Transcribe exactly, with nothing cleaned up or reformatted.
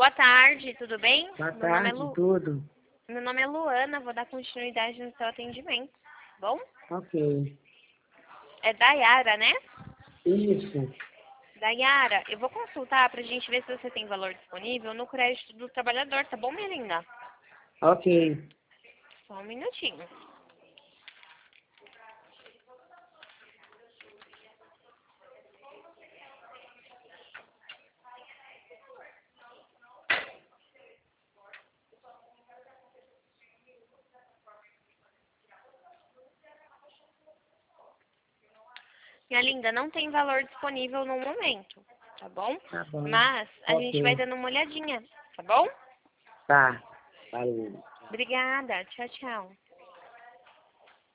Boa tarde, tudo bem? Boa Meu nome é tarde, Lu... tudo? Meu nome é Luana, vou dar continuidade no seu atendimento, tá bom? Ok. É Dayara, né? Isso. Dayara, eu vou consultar pra gente ver se você tem valor disponível no crédito do trabalhador, tá bom, minha linda? Ok. Só um minutinho. Minha linda, não tem valor disponível no momento, tá bom? Tá bom. Mas a gente vai Ok. dando uma olhadinha, tá bom? Tá. Valeu. Obrigada, tchau, tchau.